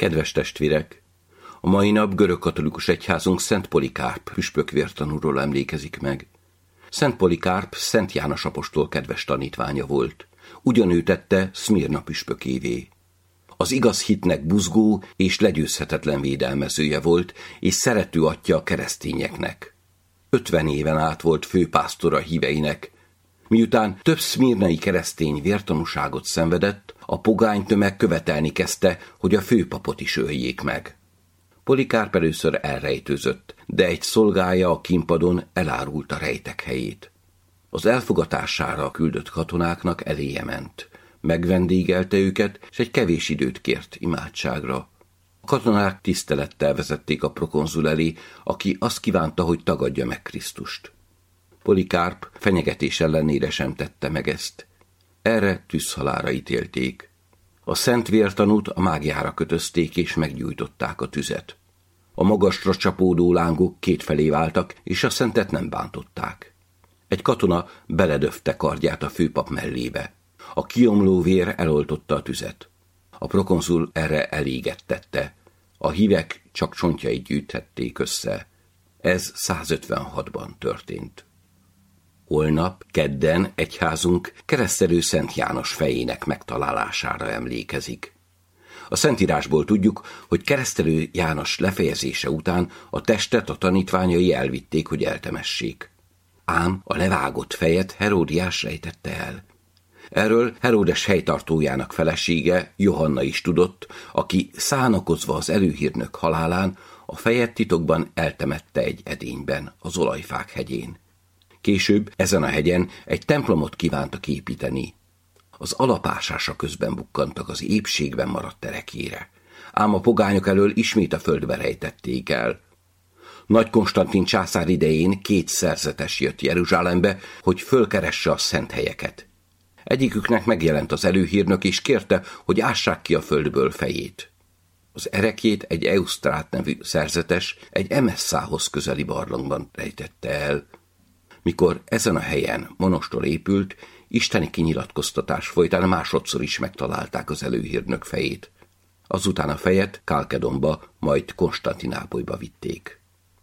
Kedves testvérek! A mai nap görögkatolikus egyházunk Szent Polikárp püspök vértanúról emlékezik meg. Szent Polikárp Szent János apostol kedves tanítványa volt. Ugyanő tette Szmirna püspökévé. Az igaz hitnek buzgó és legyőzhetetlen védelmezője volt, és szerető atya a keresztényeknek. 50 éven át volt főpásztora híveinek. Miután több szmirnai keresztény vértanúságot szenvedett, a pogány tömeg követelni kezdte, hogy a főpapot is öljék meg. Polikárp először elrejtőzött, de egy szolgája a kínpadon elárult a rejtek helyét. Az elfogatására küldött katonáknak eléje ment. Megvendégelte őket, és egy kevés időt kért imádságra. A katonák tisztelettel vezették a prokonzul elé, aki azt kívánta, hogy tagadja meg Krisztust. Polikárp fenyegetés ellenére sem tette meg ezt. Erre tűzhalálra ítélték. A szent vértanút a mágiára kötözték, és meggyújtották a tüzet. A magasra csapódó lángok kétfelé váltak, és a szentet nem bántották. Egy katona beledöfte kardját a főpap mellébe. A kiomló vér eloltotta a tüzet. A prokonzul erre eléget tette. A hívek csak csontjait gyűjthették össze. Ez 156-ban történt. Holnap, kedden egyházunk keresztelő Szent János fejének megtalálására emlékezik. A Szentírásból tudjuk, hogy keresztelő János lefejezése után a testet a tanítványai elvitték, hogy eltemessék. Ám a levágott fejet Heródiás rejtette el. Erről Heródes helytartójának felesége, Johanna is tudott, aki szánakozva az előhírnök halálán a fejet titokban eltemette egy edényben, az Olajfák hegyén. Később ezen a hegyen egy templomot kívántak építeni. Az alapásása közben bukkantak az épségben maradt terekére, ám a pogányok elől ismét a földbe rejtették el. Nagy Konstantin császár idején 2 szerzetes jött Jeruzsálembe, hogy fölkeresse a szent helyeket. Egyiküknek megjelent az előhírnök, és kérte, hogy ássák ki a földből fejét. Az erekjét egy Eusztrát nevű szerzetes egy Emesszához közeli barlangban rejtette el. Mikor ezen a helyen monostor épült, isteni kinyilatkoztatás folytán másodszor is megtalálták az előhírnök fejét. Azután a fejet Kálkedonba, majd Konstantinápolyba vitték.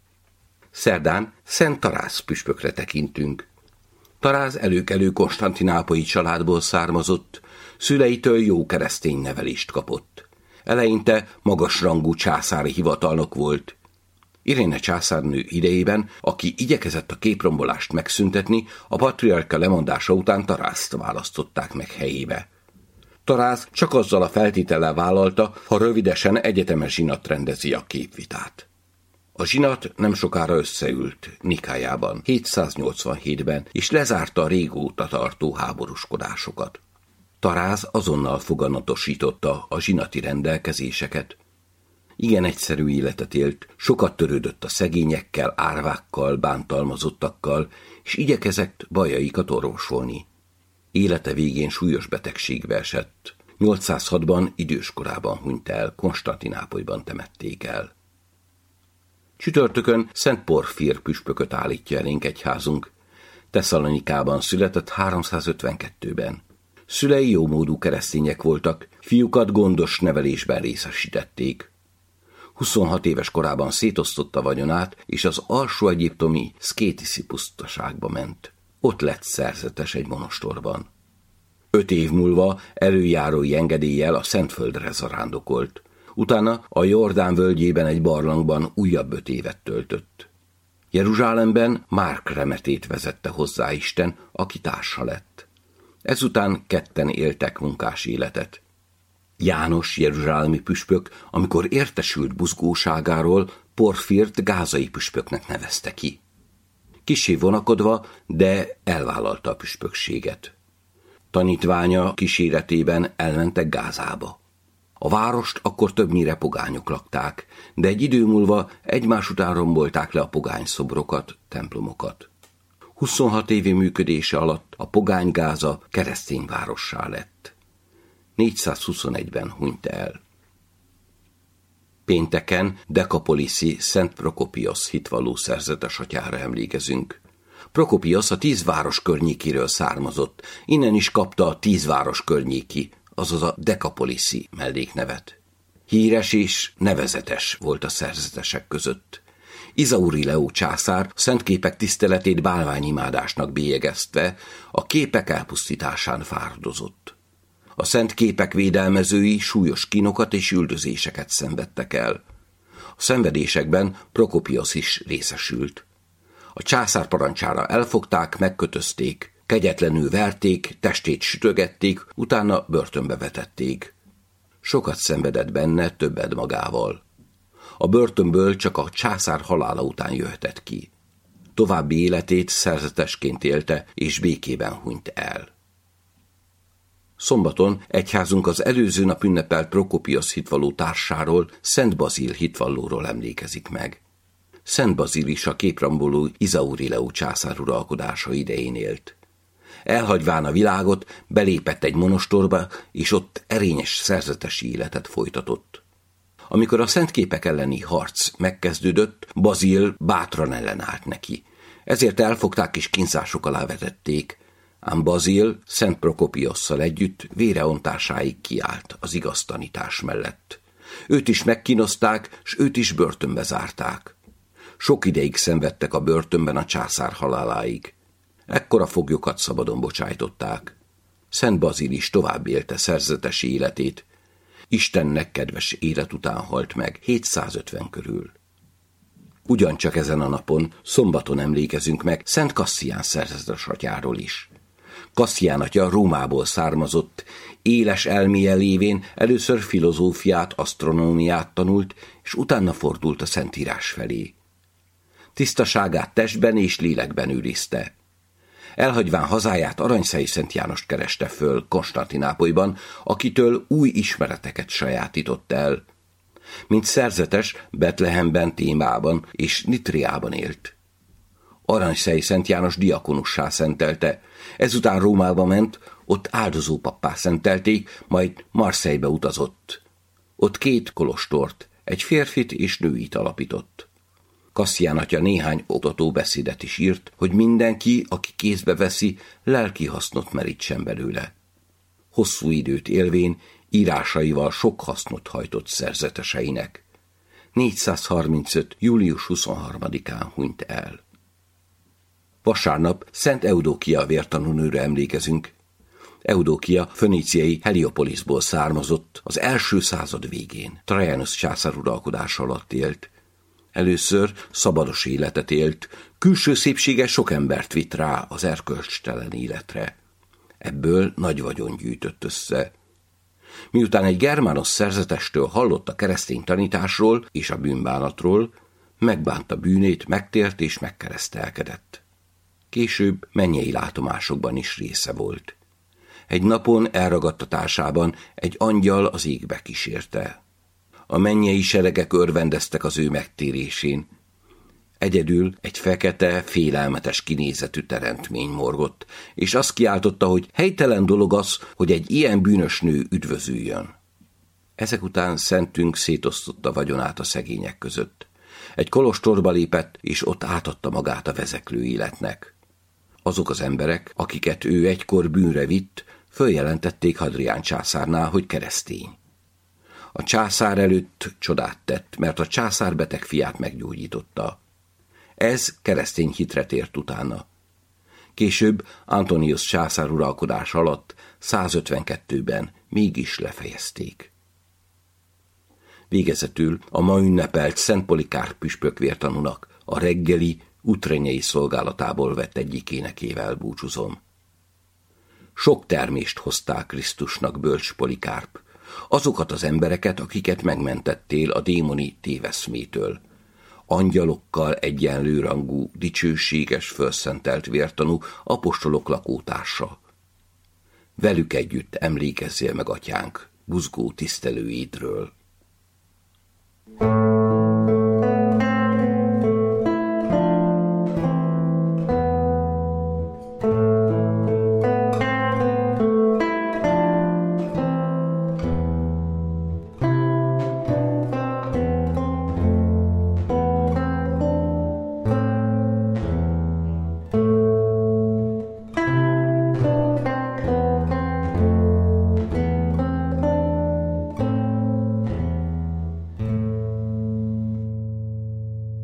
Szerdán Szent Tarász püspökre tekintünk. Tarász előkelő konstantinápolyi családból származott, szüleitől jó keresztény nevelést kapott. Eleinte magasrangú császári hivatalnok volt. Iréne császárnő idejében, aki igyekezett a képrombolást megszüntetni, a patriarka lemondása után Tarászt választották meg helyébe. Tarász csak azzal a feltétellel vállalta, ha rövidesen egyetemes zsinat rendezi a képvitát. A zsinat nem sokára összeült Nikájában, 787-ben, és lezárta a régóta tartó háborúskodásokat. Tarász azonnal foganatosította a zsinati rendelkezéseket. Igen egyszerű életet élt, sokat törődött a szegényekkel, árvákkal, bántalmazottakkal, és igyekezett bajaikat orvosolni. Élete végén súlyos betegségbe esett. 806-ban időskorában hunyt el, Konstantinápolyban temették el. Csütörtökön Szent Porfír püspököt állítja elénk egyházunk. Tesszalonikában született 352-ben. Szülei jómódú keresztények voltak, fiúkat gondos nevelésben részesítették. 26 éves korában szétosztotta vagyonát, és az alsó egyiptomi Szkétiszi pusztaságba ment. Ott lett szerzetes egy monostorban. 5 év múlva előjárói engedéllyel a Szentföldre zarándokolt. Utána a Jordán völgyében egy barlangban újabb 5 évet töltött. Jeruzsálemben Márk remetét vezette hozzá Isten, aki társa lett. Ezután ketten éltek munkás életet. János jeruzsálemi püspök, amikor értesült buzgóságáról, Porfírt gázai püspöknek nevezte ki. Kissé vonakodva, de elvállalta a püspökséget. Tanítványa kíséretében elmentek Gázába. A várost akkor többnyire pogányok lakták, de egy idő múlva egymás után rombolták le a pogány szobrokat, templomokat. 26 évi működése alatt a pogány Gáza keresztény várossá lett. 421-ben hunyt el. Pénteken Dekapoliszi Szent Prokopiosz hitvalló szerzetes atyára emlékezünk. Prokopiosz a 10 város környékéről származott, innen is kapta a 10 város környéki, azaz a Dekapoliszi melléknevet. híres és nevezetes volt a szerzetesek között. Izauri Leó császár szentképek tiszteletét bálványimádásnak bélyegeztve a képek elpusztításán fáradozott. A szent képek védelmezői súlyos kínokat és üldözéseket szenvedtek el. A szenvedésekben Prokopiosz is részesült. A császár parancsára elfogták, megkötözték, kegyetlenül verték, testét sütögették, utána börtönbe vetették. Sokat szenvedett benne, többet magával. A börtönből csak a császár halála után jöhetett ki. További életét szerzetesként élte, és békében hunyt el. Szombaton egyházunk az előző nap ünnepelt Prokopiosz hitvalló társáról, Szent Bazil hitvallóról emlékezik meg. Szent Bazil is a képramboló Izauri Leó császár uralkodása idején élt. Elhagyván a világot, belépett egy monostorba, és ott erényes szerzetesi életet folytatott. Amikor a szentképek elleni harc megkezdődött, Bazil bátran ellenállt neki. Ezért elfogták és kínzások alá vetették, ám Bazil Szent Prokopiosszal együtt véreontásáig kiállt az igaz tanítás mellett. Őt is megkínozták, s őt is börtönbe zárták. Sok ideig szenvedtek a börtönben a császár haláláig. Ekkor a foglyokat szabadon bocsájtották. Szent Bazil is tovább élte szerzetesi életét. Istennek kedves élet után halt meg 750 körül. Ugyancsak ezen a napon, szombaton emlékezünk meg Szent Kasszián szerzetes atyáról is. Kasszián atya Rómából származott, éles elméje lévén először filozófiát, asztronómiát tanult, és utána fordult a Szentírás felé. Tisztaságát testben és lélekben őrizte. Elhagyván hazáját Aranyszei Szent Jánost kereste föl Konstantinápolyban, akitől új ismereteket sajátított el. Mint szerzetes, Betlehemben, Témában és Nitriában élt. Aranyszei Szent János diakonussá szentelte, ezután Rómába ment, ott áldozópappá szentelték, majd Marseille-be utazott. Ott 2 kolostort, egy férfit és nőit alapított. Kasszián atya néhány oktató beszédet is írt, hogy mindenki, aki kézbe veszi, lelki hasznot merítsen belőle. Hosszú időt élvén írásaival sok hasznot hajtott szerzeteseinek. 435. július 23-án hunyt el. Vasárnap Szent Eudókia vértanúnőre emlékezünk. Eudókia föníciai Heliopolisból származott, az első század végén. Trajanus császár uralkodása alatt élt. Először szabados életet élt, külső szépsége sok embert vitt rá az erkölcstelen életre. Ebből nagy vagyon gyűjtött össze. Miután egy germános szerzetestől hallott a keresztény tanításról és a bűnbánatról, megbánta bűnét, megtért és megkeresztelkedett. Később mennyei látomásokban is része volt. Egy napon elragadtatásában egy angyal az égbe kísérte. A mennyei seregek örvendeztek az ő megtérésén. Egyedül egy fekete, félelmetes kinézetű teremtmény morgott, és azt kiáltotta, hogy helytelen dolog az, hogy egy ilyen bűnös nő üdvözüljön. Ezek után szentünk szétosztotta vagyonát a szegények között. Egy kolostorba lépett, és ott átadta magát a vezeklő életnek. Azok az emberek, akiket ő egykor bűnre vitt, följelentették Hadrián császárnál, hogy keresztény. A császár előtt csodát tett, mert a császár beteg fiát meggyógyította. Ez keresztény hitre tért utána. Később Antonius császár uralkodás alatt 152-ben mégis lefejezték. Végezetül a ma ünnepelt Szent Polikárp püspök vértanúnak a reggeli utrenyei szolgálatából vett egyik énekével búcsúzom. Sok termést hozták Krisztusnak, bölcs Polikárp, azokat az embereket, akiket megmentettél a démoni téveszmétől. Angyalokkal egyenlő rangú, dicsőséges, fölszentelt vértanú apostolok lakótársa. Velük együtt emlékezzél meg, atyánk, buzgó tisztelőidről.